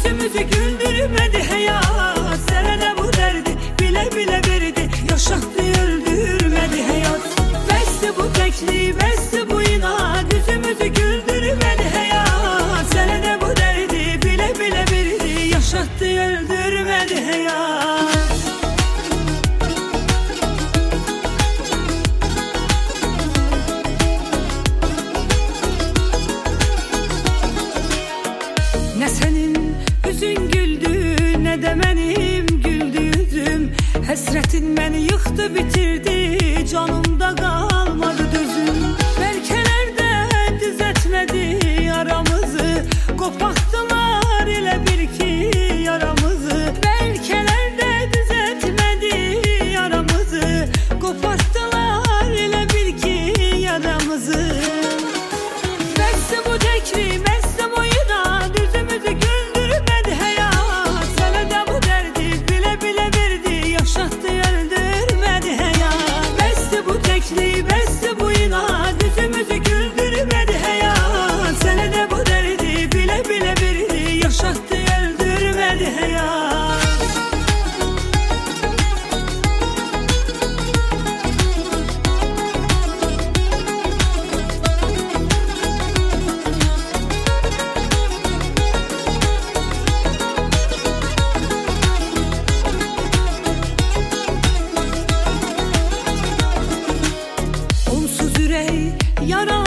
yüzümüzü güldürmedi hayat. Sana da bu derdi bile bile verdi, yaşattı öldürmedi hayat. Besti bu tekliği, besti bu inat, yüzümüzü güldürmedi hayat. Sana da bu derdi bile bile verdi, yaşattı öldürmedi hayat. Ne senin yüzün güldü, ne de benim güldü yüzüm. Hasretin beni yıktı bitirdi, canımda kalmadı düzüm. Belkelerde düzeltmedi aramızı, koparttılar ile bir ki yaramızı. Belkelerde düzeltmedi aramızı, koparttılar ile bir ki yaramızı. Besti bu tekri, besti bu inat, yüzümüzü güldürmedi hayat. Sana da bu derdi bile bile verdi, yaşattı öldürmedi hayat. Besti bu tekri, besti bu inat, yüzümüzü güldürmedi hayat. Sana da bu derdi bile bile verdi, yaşattı öldürmedi hayat. Onsuz yürek yara